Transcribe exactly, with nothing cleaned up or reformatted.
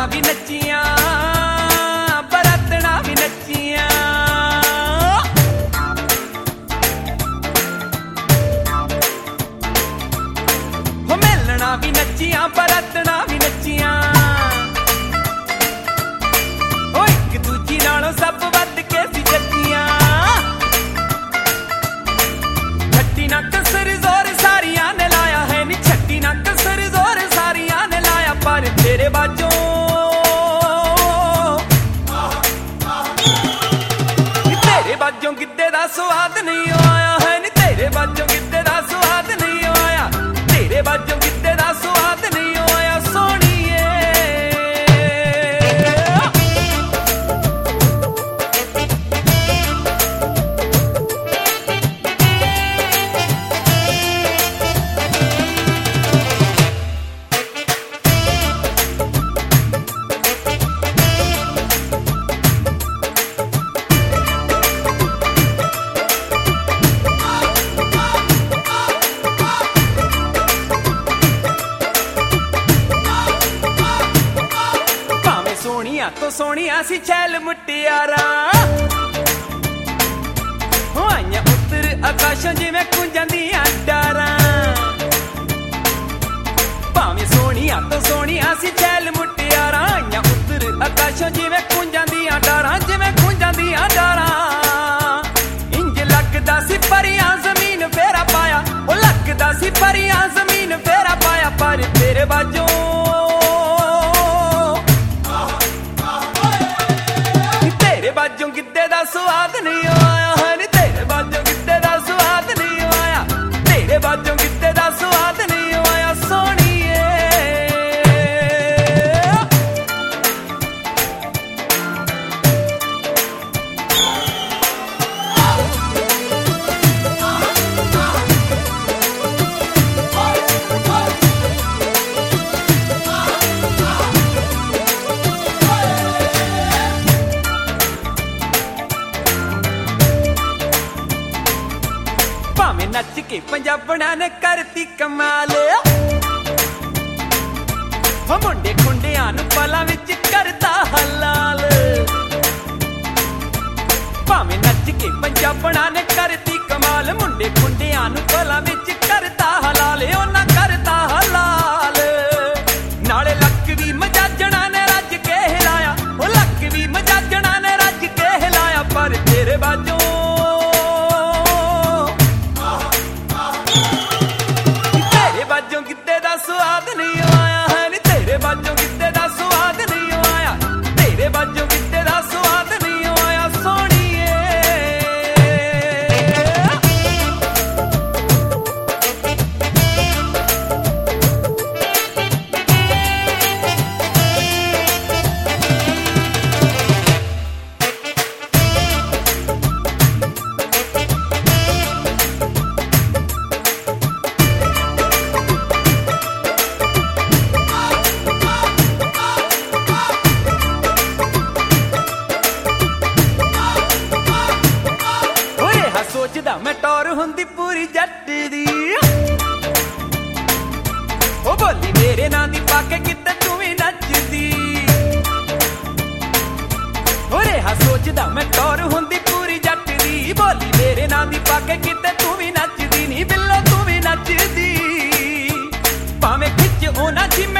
भी नच्चियां बरातना भी नच्चियां हो मिलना भी नच्चियां बरातना भी नच्चियां हो एक दूजी नालों सब वध के सी जच्चियां छट्टी ना कसर जोर सारियां ने लाया है नी छट्टी ना कसर जोर सारियां ने लाया पर तेरे बाजों तेरे बाजों गिद्दे दा स्वाद नहीं आया है नी तेरे बाजों गिद्दे दा स्वाद नहीं आया तेरे बाजों गिद्दे दा स्वाद नहीं आया सोहणीए तो सोनिया सी छैल मुटियारा हो आइयां उत्तर आकाशों जिवें कुंजांदियां डारां भावें सोनिया तो सोनिया सी छैल मुटियारा आइयां उत्तर आकाशों जिवें कुंजांदियां डारां जिवें कुंजांदियां डारां इंज लगदा सी परियां जमीन फेरा पाया ओ लगदा सी परियां जमीन फेरा पाया पर तेरे बाजों बाजों गिद्दे दा स्वाद नहीं आया है नी तेरे बाजों गिद्दे दा स्वाद नहीं आया तेरे बाजों गिद्दे दा स्वाद नहीं आया सोहणीए नच के पंजाबना ने करती कमाल हो मुंडे खुंडियां नूं पलां विच करता हलाल भावें नच के पंजाबना ने करती कमाल मुंडे खुंडियां नूं पलां विच करता हलाल ओना करता हलाल नाले लक भी मजाजणा ने रज के हिलाया ओ लक भी मजाजणा ने रज के हिलाया पर तेरे बाजों बाजों गिद्दे दा स्वाद नहीं आया है नी तेरे बाजों गिद्दे दा स्वाद नहीं आया तेरे बाजों गिद्दे दा स्वाद नहीं आया सोहणीए सोचदा मैं टौर हुंदी पूरी जट दी ओ बोली मेरे नां दी पाके किते तू भी नचदी ओ रेहा सोचदा मैं टौर हुंदी पूरी जट दी बोली मेरे नां दी पाके किते तू भी नचदी नी बिल्लो तू भी नचदी भावें खिच ओना जी